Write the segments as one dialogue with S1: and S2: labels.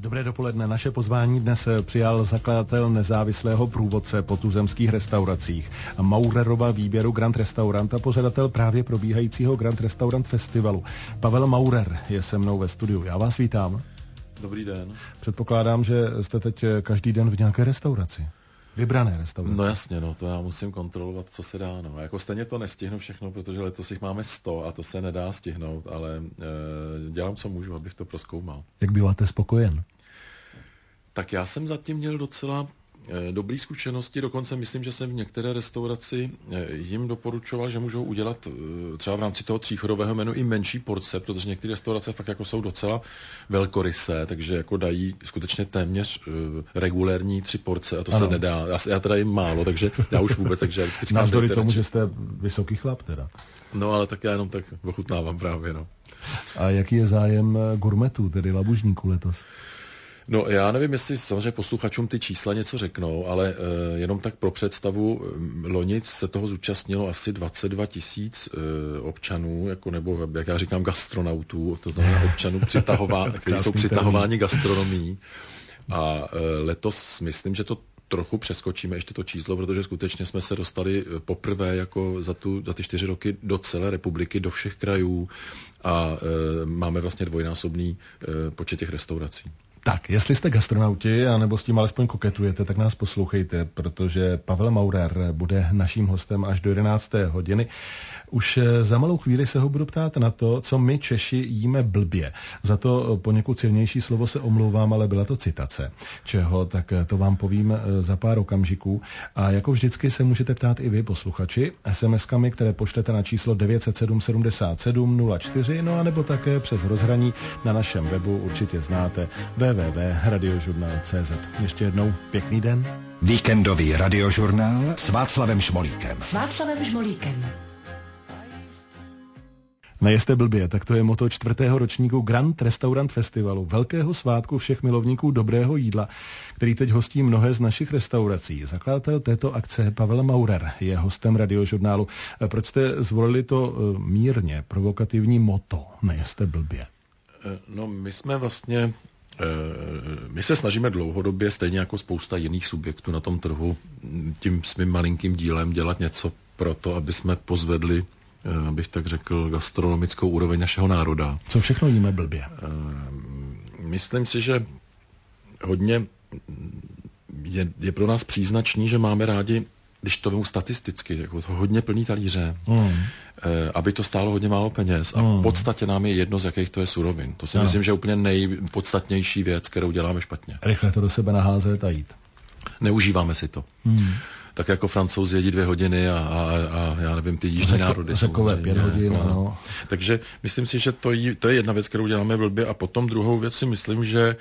S1: Dobré dopoledne. Naše pozvání dnes přijal zakladatel nezávislého průvodce po tuzemských restauracích Maurerova výběru Grand Restaurant a pořadatel právě probíhajícího Grand Restaurant Festivalu. Pavel Maurer je se mnou ve studiu. Já vás vítám.
S2: Dobrý den.
S1: Předpokládám, že jste teď každý den v nějaké restauraci. Vybrané restaurace.
S2: No jasně, to já musím kontrolovat, co se dá. Jako stejně to nestihnu všechno, protože letos jich máme 100 a to se nedá stihnout, ale dělám, co můžu, abych to prozkoumal.
S1: Jak býváte spokojen?
S2: Tak já jsem zatím měl docela dobrý zkušenosti, dokonce myslím, že jsem v některé restauraci jim doporučoval, že můžou udělat třeba v rámci toho tříchodového menu i menší porce, protože některé restaurace fakt jako jsou docela velkorysé, takže jako dají skutečně téměř regulérní 3 porce a to se nedá. Já teda jim málo, takže já už vůbec, takže já vždycky říkám...
S1: Navzdory tomu, že jste vysoký chlap teda.
S2: No ale tak já jenom tak ochutnávám právě,
S1: A jaký je zájem gurmetů, tedy labužníků letos?
S2: No já nevím, jestli samozřejmě posluchačům ty čísla něco řeknou, ale jenom tak pro představu, loni se toho zúčastnilo asi 22 000 občanů, jako, nebo jak já říkám gastronautů, to znamená občanů, kteří jsou přitahováni gastronomií. A letos myslím, že to trochu přeskočíme ještě to číslo, protože skutečně jsme se dostali poprvé jako za ty 4 roky do celé republiky, do všech krajů a máme vlastně dvojnásobný počet těch restaurací.
S1: Tak, jestli jste gastronauti, anebo s tím alespoň koketujete, tak nás poslouchejte, protože Pavel Maurer bude naším hostem až do 11. hodiny. Už za malou chvíli se ho budu ptát na to, co my Češi jíme blbě. Za to poněkud silnější slovo se omlouvám, ale byla to citace. Čeho, tak to vám povím za pár okamžiků. A jako vždycky se můžete ptát i vy, posluchači, SMS-kami, které pošlete na číslo 907 77 04, no a nebo také přes rozhraní na našem webu, určitě znáte, www.radiožurnal.cz. Ještě jednou pěkný den.
S3: Víkendový radiožurnál s Václavem Šmolíkem.
S1: Nejste blbě, tak to je motto 4. ročníku Grand Restaurant Festivalu, velkého svátku všech milovníků dobrého jídla, který teď hostí mnohé z našich restaurací. Zakladatel této akce Pavel Maurer je hostem radiožurnálu. Proč jste zvolili to mírně provokativní motto Nejste blbě?
S2: No, my jsme vlastně... My se snažíme dlouhodobě, stejně jako spousta jiných subjektů na tom trhu, tím svým malinkým dílem dělat něco pro to, aby jsme pozvedli, abych tak řekl, gastronomickou úroveň našeho národa.
S1: Co všechno jíme blbě?
S2: Myslím si, že hodně je pro nás příznačný, že máme rádi, když to vemu statisticky, jako hodně plný talíře, aby to stálo hodně málo peněz a v podstatě nám je jedno, z jakých to je surovin. To si myslím, že je úplně nejpodstatnější věc, kterou děláme špatně.
S1: Rychle to do sebe naházet a jít.
S2: Neužíváme si to. Tak jako Francouzi jedí 2 hodiny a já nevím, ty jižní národy.
S1: Řekové 5 hodin, ano.
S2: Takže myslím si, že to je jedna věc, kterou děláme blbě a potom druhou věc si myslím, že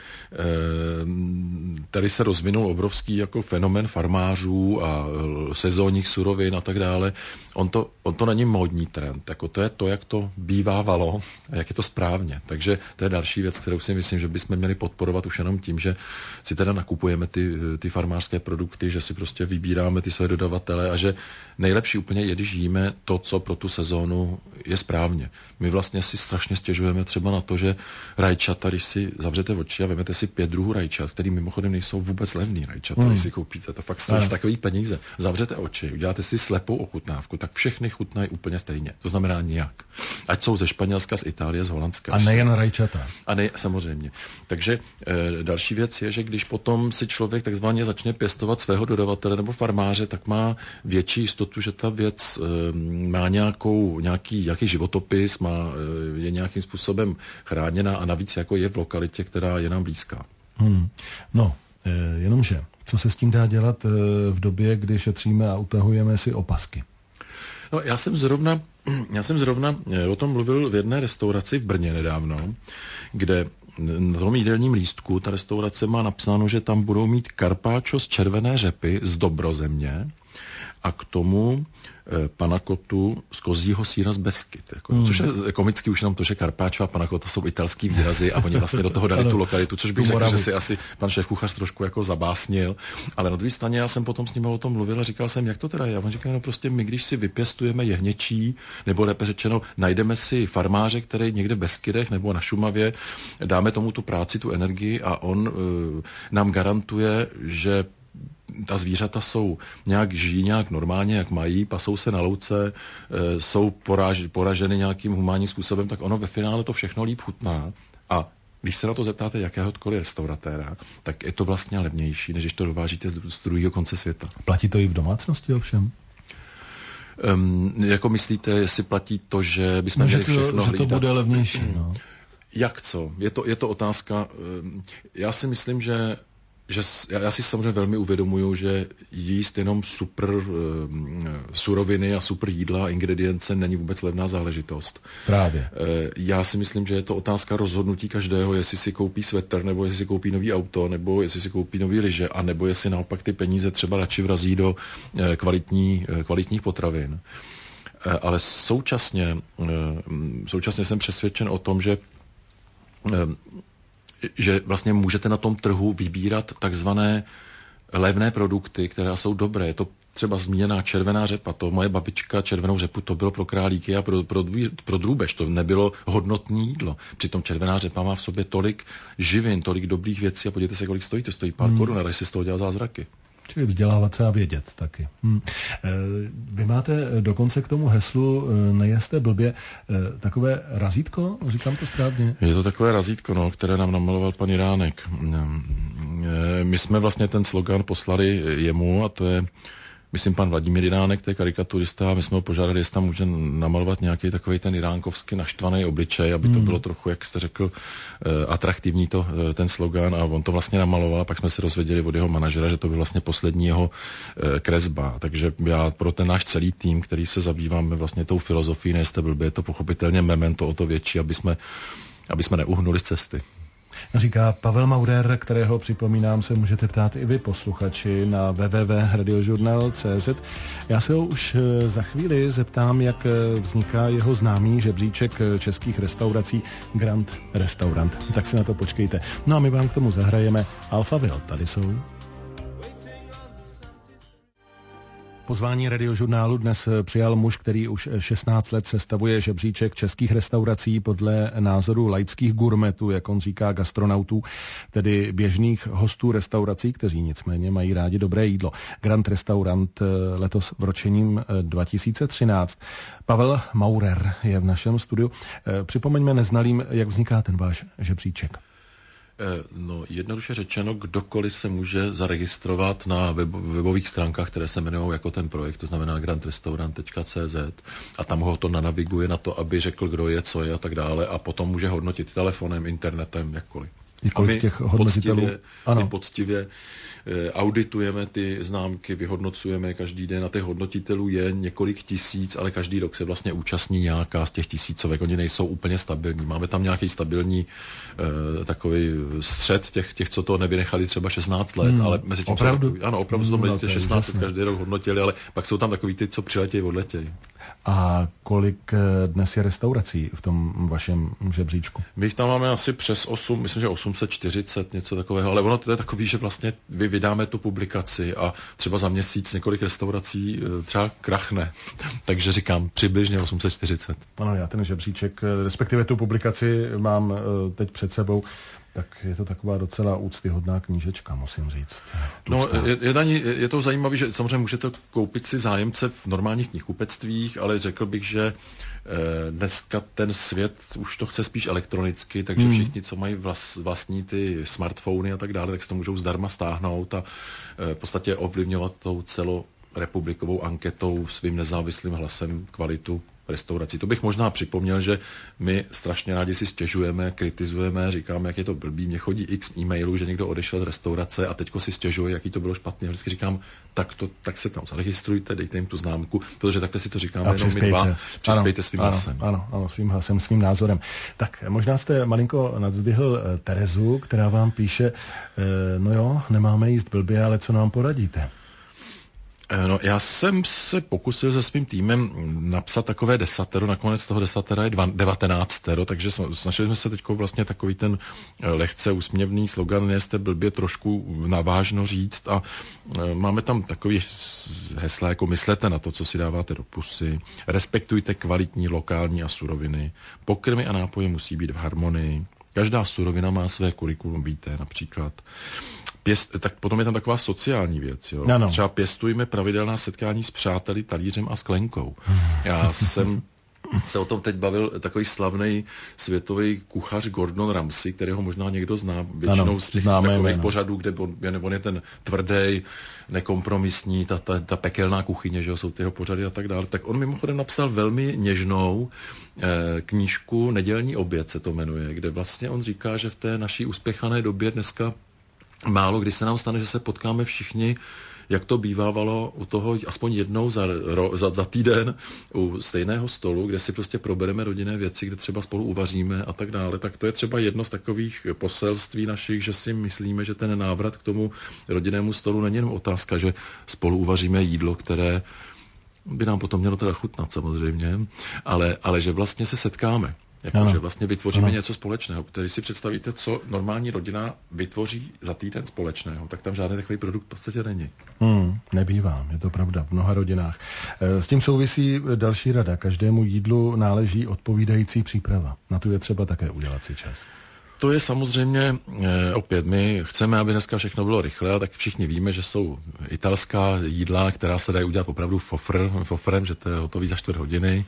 S2: tady se rozvinul obrovský jako fenomén farmářů a sezónních surovin a tak dále. On to není módní trend, jako to je to, jak to bývávalo a jak je to správně. Takže to je další věc, kterou si myslím, že bychom měli podporovat už jenom tím, že si teda nakupujeme ty farmářské produkty, že si prostě vybíráme ty své dodavatele a že nejlepší úplně je, když jíme to, co pro tu sezónu je správně. My vlastně si strašně stěžujeme třeba na to, že rajčata, když si zavřete oči a vezmete si 5 druhů rajčat, který mimochodem nejsou vůbec levný rajčata, když si koupíte, to fakt stojí takový peníze. Zavřete oči, uděláte si slepou ochutnávku, tak všechny chutnají úplně stejně. To znamená nijak. Ať jsou ze Španělska, z Itálie, z Holandska.
S1: A nejen rajčata.
S2: A ne, samozřejmě. Takže další věc je, že když potom si člověk takzvaně začne pěstovat svého dodavatele nebo farmáře, tak má větší jistotu, že ta věc má nějaký životopis, je nějakým způsobem chráněná a navíc jako je v lokalitě, která je nám blízká.
S1: No, jenomže, co se s tím dá dělat v době, kdy šetříme a utahujeme si opasky?
S2: No, já jsem zrovna o tom mluvil v jedné restauraci v Brně nedávno, kde na tom jídelním lístku ta restaurace má napsáno, že tam budou mít karpáčo z červené řepy z Dobrozemě a k tomu panakotu z kozího sýra z Beskyt. Jako, což je komicky už jenom to, že karpáčo a panakota jsou italský výrazy a oni vlastně do toho dali tu lokalitu, což bych řekl, že si asi pan šéfkuchař trošku jako zabásnil. Ale na druhé straně já jsem potom s ním o tom mluvil a říkal jsem, jak to teda je. A on říkal, no prostě my, když si vypěstujeme jehněčí, nebo lépe řečeno, najdeme si farmáře, který někde v Beskydech nebo na Šumavě, dáme tomu tu práci, tu energii a on nám garantuje, že ta zvířata jsou žijí nějak normálně, jak mají, pasou se na louce, jsou poraženy nějakým humánním způsobem, tak ono ve finále to všechno líp chutná. A když se na to zeptáte jakéhokoliv restauratéra, tak je to vlastně levnější, než když to dovážíte z druhého konce světa.
S1: Platí to i v domácnosti ovšem?
S2: Jako myslíte, jestli platí to, že bychom měli všechno hlídat?
S1: Že to bude levnější, no.
S2: Jak co? Je to otázka. Já si myslím, že já si samozřejmě velmi uvědomuju, že jíst jenom super suroviny a super jídla a ingredience není vůbec levná záležitost.
S1: Právě.
S2: Já si myslím, že je to otázka rozhodnutí každého, jestli si koupí svetr, nebo jestli si koupí nový auto, nebo jestli si koupí nový lyže, a nebo jestli naopak ty peníze třeba radši vrazí do kvalitních potravin. Ale současně jsem přesvědčen o tom, že vlastně můžete na tom trhu vybírat takzvané levné produkty, které jsou dobré. Je to třeba zmíněná červená řepa. To moje babička červenou řepu, to bylo pro králíky a pro drůbež. To nebylo hodnotné jídlo. Přitom červená řepa má v sobě tolik živin, tolik dobrých věcí a podívejte se, kolik stojí. To stojí pár korun, ale si z toho dělá zázraky.
S1: Čili vzdělávat se a vědět taky. Vy máte dokonce k tomu heslu nejeste blbě takové razítko, říkám to správně?
S2: Je to takové razítko, které nám namaloval pan Jiránek. My jsme vlastně ten slogan poslali jemu a to je, myslím, pan Vladimír Jiránek, to je karikaturista, a my jsme ho požádali, jestli tam může namalovat nějaký takový ten iránkovsky naštvaný obličej, aby to bylo trochu, jak jste řekl, atraktivní ten slogan, a on to vlastně namaloval, a pak jsme se dozvěděli od jeho manažera, že to byl vlastně poslední jeho kresba. Takže já pro ten náš celý tým, který se zabýváme vlastně tou filozofií nejste blbě, je to pochopitelně memento o to větší, aby jsme neuhnuli z cesty.
S1: Říká Pavel Maurer, kterého, připomínám, se můžete ptát i vy, posluchači, na www.radiožurnal.cz. Já se ho už za chvíli zeptám, jak vzniká jeho známý žebříček českých restaurací Grand Restaurant. Tak si na to počkejte. No a my vám k tomu zahrajeme Alphaville. Tady jsou. Pozvání Radiožurnálu dnes přijal muž, který už 16 let sestavuje žebříček českých restaurací podle názoru laických gurmetů, jak on říká, gastronautů, tedy běžných hostů restaurací, kteří nicméně mají rádi dobré jídlo. Grand Restaurant letos v ročením 2013. Pavel Maurer je v našem studiu. Připomeňme neznalým, jak vzniká ten váš žebříček.
S2: No, jednoduše řečeno, kdokoliv se může zaregistrovat na webových stránkách, které se jmenují jako ten projekt, to znamená grandrestaurant.cz, a tam ho to nanaviguje na to, aby řekl, kdo je, co je a tak dále, a potom může hodnotit telefonem, internetem, jakkoliv.
S1: A my
S2: poctivě auditujeme ty známky, vyhodnocujeme každý den, a těch hodnotitelů je několik tisíc, ale každý rok se vlastně účastní nějaká z těch tisícovek. Oni nejsou úplně stabilní. Máme tam nějaký stabilní takový střed těch, co to nevynechali třeba 16 let, ale mezi tím
S1: opravdu?
S2: Opravdu jsou tam 16 let každý rok hodnotili, ale pak jsou tam takový ty, co přiletějí, odletějí.
S1: A kolik dnes je restaurací v tom vašem žebříčku?
S2: My jich tam máme asi přes 8, myslím, že 840, něco takového, ale ono to je takový, že vlastně vydáme tu publikaci a třeba za měsíc několik restaurací třeba krachne. Takže říkám přibližně 840.
S1: Ano, já ten žebříček, respektive tu publikaci mám teď před sebou. Tak je to taková docela úctyhodná knížečka, musím říct.
S2: No, je to zajímavé, že samozřejmě můžete koupit si zájemce v normálních knihkupectvích, ale řekl bych, že dneska ten svět už to chce spíš elektronicky, takže všichni, co mají vlastní ty smartfony a tak dále, tak si to můžou zdarma stáhnout a v podstatě ovlivňovat tou celorepublikovou anketou svým nezávislým hlasem kvalitu restaurací. To bych možná připomněl, že my strašně rádi si stěžujeme, kritizujeme, říkáme, jak je to blbý. Mně chodí x e-mailů, že někdo odešel z restaurace a teďko si stěžuje, jaký to bylo špatně. Vždycky říkám, tak se tam zaregistrujte, dejte jim tu známku, protože takhle si to říkáme jenom my dva. Přispějte svým hlasem.
S1: Ano, svým hlasem, svým názorem. Tak možná jste malinko nadzvihl Terezu, která vám píše, no jo, nemáme jíst blbě, ale co nám poradíte?
S2: No, já jsem se pokusil se svým týmem napsat takové desatero, nakonec toho desatera je 19, takže snažili jsme se teď vlastně takový ten lehce úsměvný slogan, nejste blbě, trošku navážno říct, a máme tam takový hesla, jako myslete na to, co si dáváte do pusy, respektujte kvalitní lokální a suroviny, pokrmy a nápoje musí být v harmonii, každá surovina má své kurikulum vitae například. Tak potom je tam taková sociální věc. Jo?
S1: Ano.
S2: Třeba pěstujme pravidelná setkání s přáteli, talířem a sklenkou. Já jsem se o tom teď bavil takový slavný světový kuchař Gordon Ramsay, kterého možná někdo zná, většinou z takových pořadů, kde on je ten tvrdý, nekompromisní, ta pekelná kuchyně, že jo, jsou ty jeho pořady a tak dále. Tak on mimochodem napsal velmi něžnou knížku Nedělní oběd se to jmenuje, kde vlastně on říká, že v té naší uspěchané době dneska málo kdy se nám stane, že se potkáme všichni, jak to bývávalo u toho aspoň jednou za týden u stejného stolu, kde si prostě probereme rodinné věci, kde třeba spolu uvaříme a tak dále. Tak to je třeba jedno z takových poselství našich, že si myslíme, že ten návrat k tomu rodinnému stolu není jenom otázka, že spolu uvaříme jídlo, které by nám potom mělo teda chutnat samozřejmě, ale že vlastně se setkáme. Že vlastně vytvoříme něco společného. Když si představíte, co normální rodina vytvoří za týden společného, tak tam žádný takový produkt v podstatě není.
S1: Nebývá, je to pravda v mnoha rodinách. S tím souvisí další rada. Každému jídlu náleží odpovídající příprava. Na tu je třeba také udělat si čas.
S2: To je samozřejmě, opět, my chceme, aby dneska všechno bylo rychle, tak všichni víme, že jsou italská jídla, která se dají udělat opravdu fofrem, že to je hotový za 4 hodiny.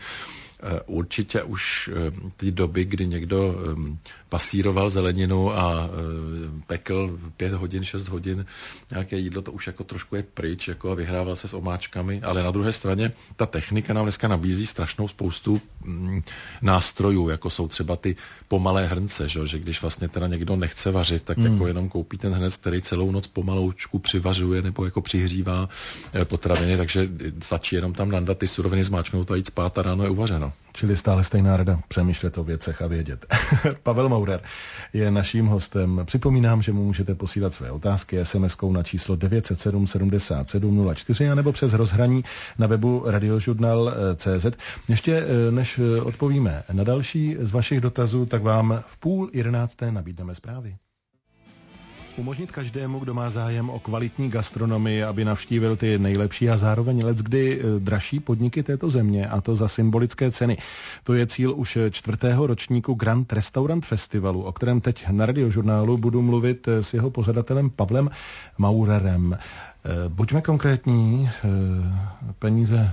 S2: Určitě už ty doby, kdy někdo pasíroval zeleninu a pekl 5 hodin, 6 hodin nějaké jídlo, to už jako trošku je pryč jako a vyhrával se s omáčkami, ale na druhé straně ta technika nám dneska nabízí strašnou spoustu nástrojů, jako jsou třeba ty pomalé hrnce, že když vlastně teda někdo nechce vařit, tak jako jenom koupí ten hrnec, který celou noc pomaloučku přivařuje nebo jako přihřívá potraviny, takže stačí jenom tam nandat ty suroviny, zmáčknout a jít spát a ráno je uvařeno.
S1: Čili stále stejná rada, přemýšlet o věcech a vědět. Pavel Maurer je naším hostem. Připomínám, že mu můžete posílat své otázky SMS-kou na číslo 907 77 04 anebo přes rozhraní na webu radiožurnal.cz. Ještě než odpovíme na další z vašich dotazů, tak vám v 10:30 nabídneme zprávy. Umožnit každému, kdo má zájem o kvalitní gastronomii, aby navštívil ty nejlepší a zároveň leckdy dražší podniky této země, a to za symbolické ceny. To je cíl už 4. ročníku Grand Restaurant Festivalu, o kterém teď na Radiožurnálu budu mluvit s jeho pořadatelem Pavlem Maurerem. Buďme konkrétní, peníze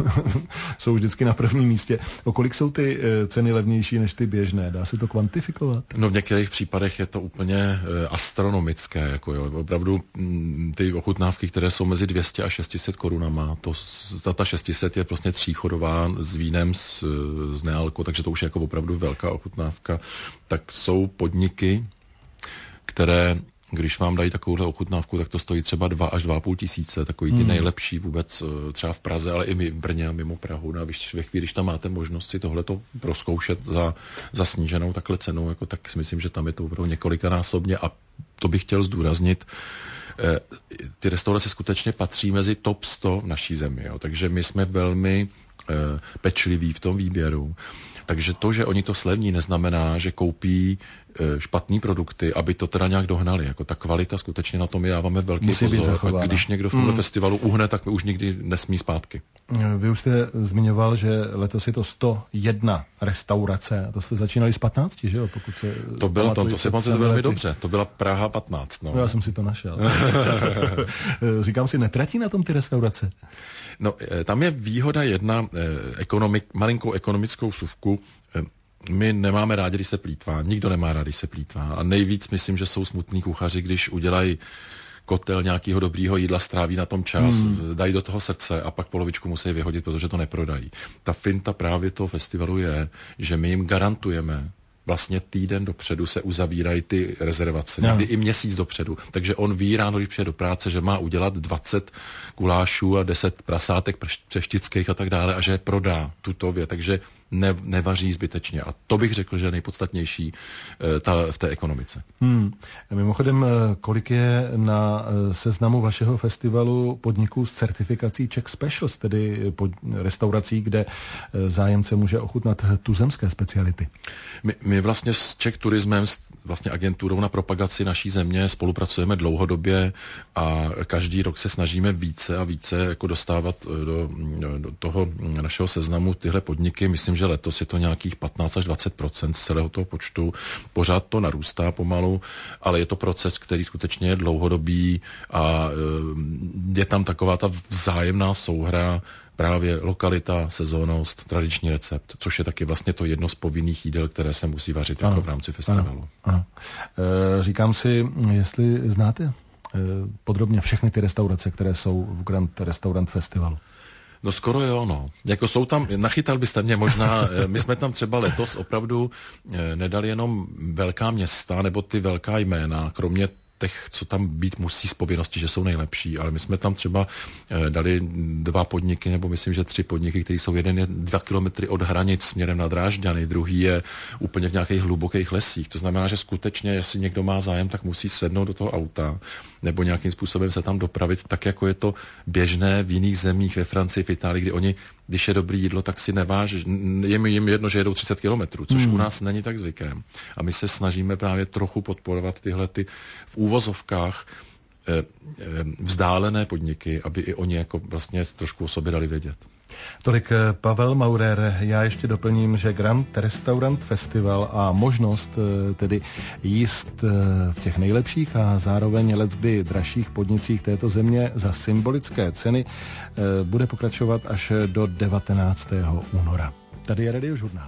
S1: jsou vždycky na prvním místě. O kolik jsou ty ceny levnější než ty běžné? Dá se to kvantifikovat?
S2: No v některých případech je to úplně astronomické. Jako jo. Opravdu ty ochutnávky, které jsou mezi 200 a 600 korunama, ta 600 je prostě tříchodová s vínem, s nealko, takže to už je jako opravdu velká ochutnávka. Tak jsou podniky, které když vám dají takovouhle ochutnávku, tak to stojí třeba 2 až 2,5 tisíce, takový ty nejlepší vůbec třeba v Praze, ale i v Brně a mimo Prahu. No a ve chvíli, když tam máte možnost si tohleto prozkoušet za sníženou takhle cenou, jako, tak si myslím, že tam je to opravdu několikanásobně, a to bych chtěl zdůraznit. Ty restaurace skutečně patří mezi top 100 v naší zemi, jo, takže my jsme velmi pečliví v tom výběru. Takže to, že oni to slevní, neznamená, že koupí špatný produkty, aby to teda nějak dohnali. Jako ta kvalita skutečně na tom my dáváme velký pozor. A když někdo v tomhle festivalu uhne, tak už nikdy nesmí zpátky.
S1: Vy už jste zmiňoval, že letos je to 101 restaurace. To jste začínali z 15, že jo? Pokud se
S2: to se pamatuju velmi dobře. To byla Praha 15. No.
S1: Já jsem si to našel. Říkám si, netratí na tom ty restaurace?
S2: No, tam je výhoda jedna, malinkou ekonomickou vsuvku. My nemáme rádi, když se plýtvá. Nikdo nemá rád, když se plýtvá. A nejvíc myslím, že jsou smutní kuchaři, když udělají kotel nějakého dobrýho jídla, stráví na tom čas, dají do toho srdce a pak polovičku musí vyhodit, protože to neprodají. Ta finta právě toho festivalu je, že my jim garantujeme, vlastně týden dopředu se uzavírají ty rezervace, někdy i měsíc dopředu. Takže on ví ráno, když přijde do práce, že má udělat 20 gulášů a 10 prasátek přeštických a tak dále a že je prodá tutově. Takže nevaří zbytečně. A to bych řekl, že je nejpodstatnější v té ekonomice.
S1: Mimochodem, kolik je na seznamu vašeho festivalu podniků s certifikací Czech Specials, tedy restaurací, kde zájemce může ochutnat tuzemské speciality?
S2: My vlastně s Czech Turismem, vlastně agenturou na propagaci naší země, spolupracujeme dlouhodobě a každý rok se snažíme více a více jako dostávat do toho našeho seznamu tyhle podniky. Myslím, že letos je to nějakých 15 až 20% z celého toho počtu. Pořád to narůstá pomalu, ale je to proces, který skutečně je dlouhodobý a je tam taková ta vzájemná souhra, právě lokalita, sezónnost, tradiční recept, což je taky vlastně to jedno z povinných jídel, které se musí vařit jako v rámci festivalu.
S1: Ano. Říkám si, jestli znáte podrobně všechny ty restaurace, které jsou v Grand Restaurant Festivalu.
S2: No skoro jo, no. Jako jsou tam, nachytal byste mě možná, my jsme tam třeba letos opravdu nedali jenom velká města nebo ty velká jména, kromě těch, co tam být musí z povinnosti, že jsou nejlepší, ale my jsme tam třeba dali 2 podniky, nebo myslím, že 3 podniky, které jsou jeden je 2 kilometry od hranic směrem na Drážďany, druhý je úplně v nějakých hlubokých lesích. To znamená, že skutečně, jestli někdo má zájem, tak musí sednout do toho auta nebo nějakým způsobem se tam dopravit, tak jako je to běžné v jiných zemích, ve Francii, v Itálii, kdy oni, když je dobrý jídlo, tak si neváží. Je jim jedno, že jedou 30 kilometrů, což u nás není tak zvykem. A my se snažíme právě trochu podporovat tyhle v úvozovkách vzdálené podniky, aby i oni jako vlastně trošku o sobě dali vědět.
S1: Tolik Pavel Maurer. Já ještě doplním, že Grand Restaurant Festival a možnost tedy jíst v těch nejlepších a zároveň leckdy dražších podnicích této země za symbolické ceny bude pokračovat až do 19. února. Tady je Radiožurnál.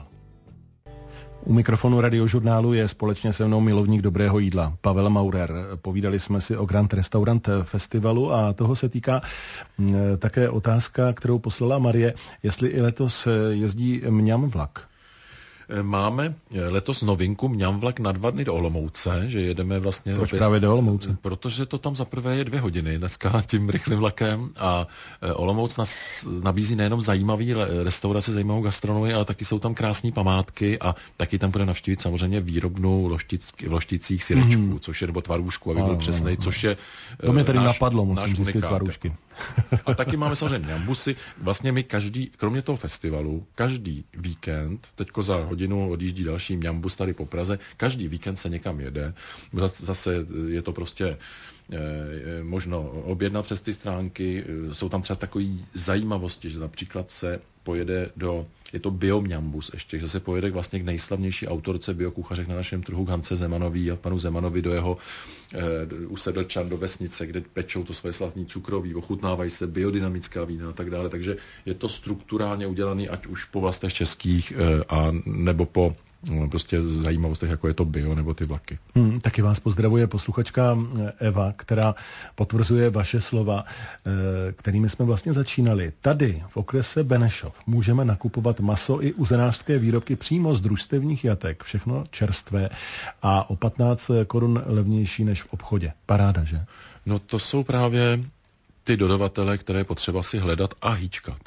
S1: U mikrofonu Radiožurnálu je společně se mnou milovník dobrého jídla Pavel Maurer. Povídali jsme si o Grand Restaurant Festivalu a toho se týká také otázka, kterou poslala Marie, jestli i letos jezdí mňam vlak.
S2: Máme letos novinku mňam vlak na 2 dny do Olomouce, že jedeme vlastně...
S1: Proč právě do Olomouce?
S2: Protože to tam za prvé je 2 hodiny dneska tím rychlým vlakem a Olomouc nás nabízí nejenom zajímavý restaurace, zajímavou gastronomii, ale taky jsou tam krásné památky a taky tam bude navštívit samozřejmě výrobnu v Lošticích syrečků, což je, nebo tvarůžku, aby byl přesnej, což je...
S1: To mě tady napadlo, musím říct ty tvarůžky.
S2: A taky máme samozřejmě mňambusy. Vlastně my kromě toho festivalu, každý víkend, teďko za hodinu odjíždí další mňambus tady po Praze, každý víkend se někam jede. Zase je to prostě možno objednat přes ty stránky. Jsou tam třeba takové zajímavosti, že například se pojede je to biomňambus ještě, že se pojede vlastně k nejslavnější autorce biokuchařek na našem trhu, k Hance Zemanový a panu Zemanovi do jeho usedlčan do vesnice, kde pečou to své slavní cukroví, ochutnávají se biodynamická vína a tak dále, takže je to strukturálně udělaný ať už po vlastech českých a nebo po prostě zajímavostech, jako je to bio nebo ty vlaky.
S1: Taky vás pozdravuje posluchačka Eva, která potvrzuje vaše slova, kterými jsme vlastně začínali. Tady v okrese Benešov můžeme nakupovat maso i uzenářské výrobky přímo z družstevních jatek, všechno čerstvé a o 15 korun levnější než v obchodě. Paráda, že?
S2: No to jsou právě ty dodavatele, které je potřeba si hledat a hýčkat.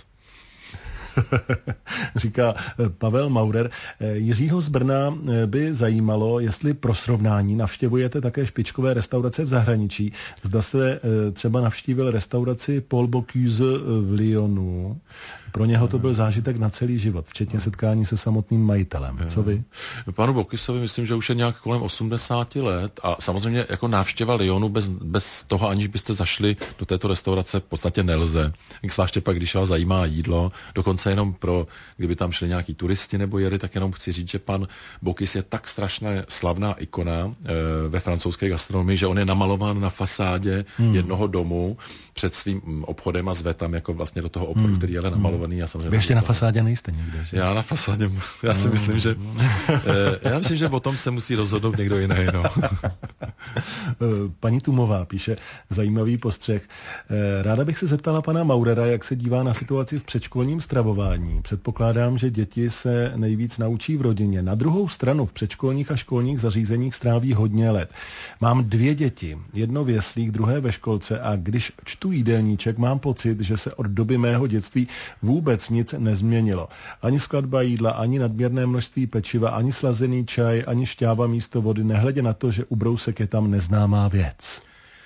S1: Říká Pavel Maurer. Jiřího z Brna by zajímalo, jestli pro srovnání navštěvujete také špičkové restaurace v zahraničí. Zda jste třeba navštívil restauraci Paul Bocuse v Lyonu. Pro něho to byl zážitek na celý život, včetně setkání se samotným majitelem. Co vy?
S2: Panu Bocusovi myslím, že už je nějak kolem 80 let a samozřejmě jako návštěva Lyonu bez toho, aniž byste zašli do této restaurace, v podstatě nelze. Zvláště pak, když vás zajímá jídlo, dokonce jenom kdyby tam šli nějaký turisti nebo jeli, tak jenom chci říct, že pan Bocuse je tak strašně slavná ikona ve francouzské gastronomii, že on je namalován na fasádě jednoho domu před svým obchodem a zve tam jako vlastně do toho obchodu, který je namalovaný.
S1: Vy ještě na fasádě nejste nikde, že?
S2: Já na fasádě, já si myslím, že o tom se musí rozhodnout někdo jiný, no.
S1: Paní Tumová píše zajímavý postřeh. Ráda bych se zeptala pana Maurera, jak se dívá na situaci v předškolním stravování. Předpokládám, že děti se nejvíc naučí v rodině. Na druhou stranu v předškolních a školních zařízeních stráví hodně let. Mám 2 děti, jedno v jeslích, druhé ve školce a když čtu jídelníček, mám pocit, že se od doby mého dětství vůbec nic nezměnilo. Ani skladba jídla, ani nadměrné množství pečiva, ani slazený čaj, ani šťáva místo vody, nehledě na to, že ubrousek je tam neznámá věc.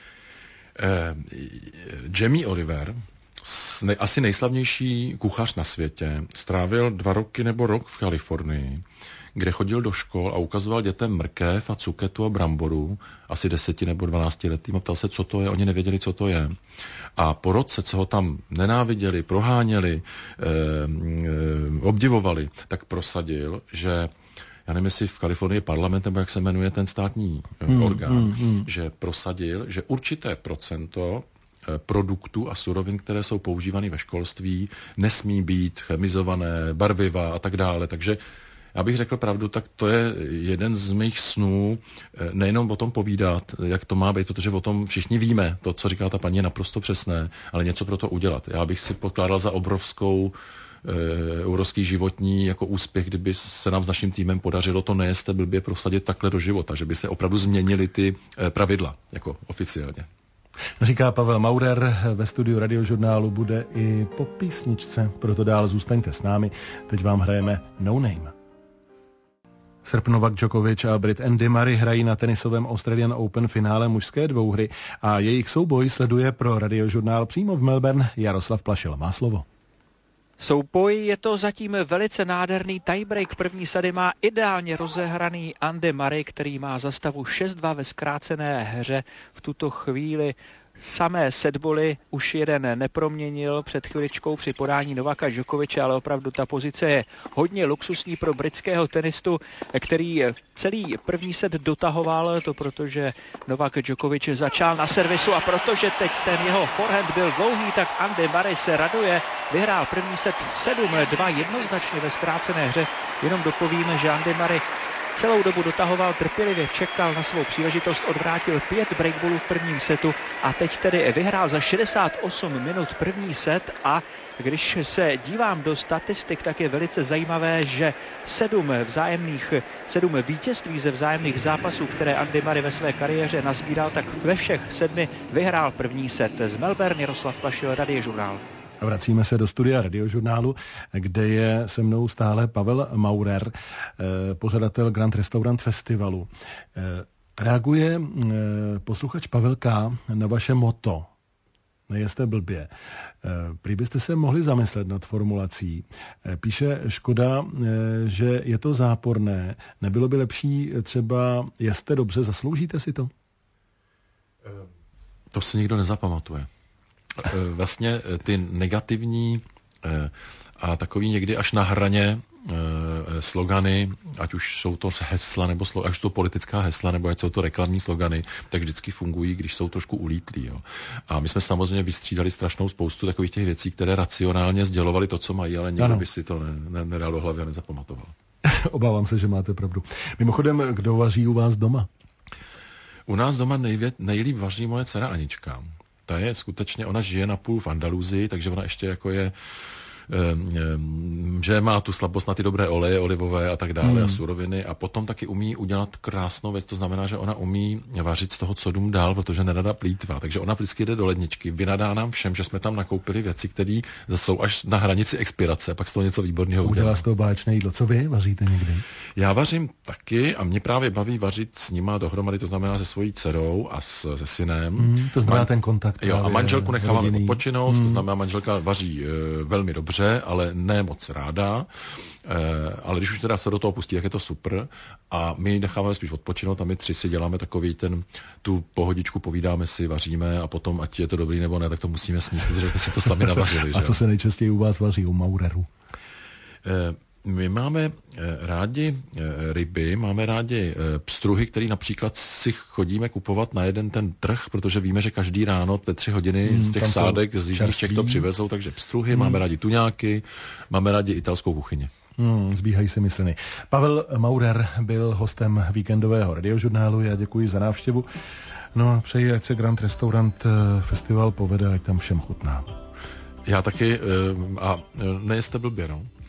S2: Jamie Oliver, asi nejslavnější kuchař na světě, strávil 2 roky nebo rok v Kalifornii, kde chodil do škol a ukazoval dětem mrkev a cuketu a bramboru, asi 10 nebo 12 letým, a ptal se, co to je, oni nevěděli, co to je. A po roce, co ho tam nenáviděli, proháněli, obdivovali, tak prosadil, že já nevím, jestli v Kalifornii parlament, nebo jak se jmenuje ten státní orgán, že prosadil, že určité procento produktů a surovin, které jsou používány ve školství, nesmí být chemizované, barviva a tak dále. Takže já bych řekl pravdu, tak to je jeden z mých snů, nejenom o tom povídat, jak to má být, protože o tom všichni víme, to, co říká ta paní, je naprosto přesné, ale něco pro to udělat. Já bych si pokládal za obrovský životní jako úspěch, kdyby se nám s naším týmem podařilo to nejeste blbě prosadit takhle do života, že by se opravdu změnily ty pravidla, jako oficiálně.
S1: Říká Pavel Maurer, ve studiu Radiožurnálu bude i po písničce, proto dál zůstaňte s námi. Teď vám hrajeme No Name. Srb Novak Djokovic a Brit Andy Murray hrají na tenisovém Australian Open finále mužské dvouhry a jejich souboj sleduje pro Radiožurnál přímo v Melbourne Jaroslav Plašil. Má slovo.
S4: Souboj je to zatím velice nádherný tiebreak. První sady má ideálně rozehraný Andy Murray, který má za stavu 6-2 ve zkrácené hře. V tuto chvíli samé setboly už jeden neproměnil před chviličkou při podání Novaka Djokoviče, ale opravdu ta pozice je hodně luxusní pro britského tenistu, který celý první set dotahoval, to protože Novak Djokovič začal na servisu a protože teď ten jeho forehand byl dlouhý, tak Andy Murray se raduje, vyhrál první set 7-2 jednoznačně ve zkrácené hře. Jenom dopovíme, že Andy Murray celou dobu dotahoval, trpělivě čekal na svou příležitost, odvrátil 5 breakballů v prvním setu a teď tedy vyhrál za 68 minut první set a když se dívám do statistik, tak je velice zajímavé, že 7 vítězství ze vzájemných zápasů, které Andy Murray ve své kariéře nazbíral, tak ve všech 7 vyhrál první set. Z Melbourne Jaroslav Plašil, Radiožurnál.
S1: Vracíme se do studia Radiožurnálu, kde je se mnou stále Pavel Maurer, pořadatel Grand Restaurant Festivalu. Reaguje posluchač Pavel K. na vaše motto. Nejeste blbě. Prý byste se mohli zamyslet nad formulací. Píše Škoda, že je to záporné. Nebylo by lepší třeba jeste dobře, zasloužíte si to?
S2: To si nikdo nezapamatuje. Vlastně ty negativní a takový někdy až na hraně slogany, ať už jsou to hesla, nebo ať už to politická hesla, nebo ať jsou to reklamní slogany, tak vždycky fungují, když jsou trošku ulítlí. Jo. A my jsme samozřejmě vystřídali strašnou spoustu takových těch věcí, které racionálně sdělovaly to, co mají, ale nikdo by si to nedal do hlavy a nezapamatoval.
S1: Obávám se, že máte pravdu. Mimochodem, kdo vaří u vás doma?
S2: U nás doma nejlíp vaří moje dcera Anička. Ta je skutečně, ona žije napůl v Andaluzii, takže ona ještě jako je, že má tu slabost na ty dobré oleje, olivové a tak dále a suroviny a potom taky umí udělat krásnou věc, to znamená, že ona umí vařit z toho, co dům dál, protože nerada plýtvá, takže ona vždycky jde do ledničky, vynadá nám všem, že jsme tam nakoupili věci, které jsou až na hranici expirace, pak z toho něco výborného
S1: udělá z toho báječné jídlo. Co vy vaříte někdy?
S2: Já vařím taky a mě právě baví vařit s nima dohromady, to znamená se svojí dcerou a se synem.
S1: To znamená ten kontakt.
S2: Jo, a manželku necháváme odpočinout, to znamená, manželka vaří velmi dobře, ale ne moc ráda, ale když už teda se do toho pustí, tak je to super a my necháváme spíš odpočinout a my 3 si děláme takový tu pohodičku, povídáme si, vaříme a potom, ať je to dobrý nebo ne, tak to musíme sníst, protože jsme si to sami navařili.
S1: A co se nejčastěji u vás vaří, u Maureru?
S2: My máme rádi ryby, máme rádi pstruhy, který například si chodíme kupovat na jeden ten trh, protože víme, že každý ráno ve 3 hodiny z těch sádek z jižních Čech to přivezou, takže pstruhy, máme rádi tuňáky, máme rádi italskou kuchyni.
S1: Zbíhají se mysleny. Pavel Maurer byl hostem víkendového radiožurnálu. Já děkuji za návštěvu. No a přeji, ať se Grand Restaurant Festival povede, ať tam všem chutná.
S2: Já taky a nejste blbě, no.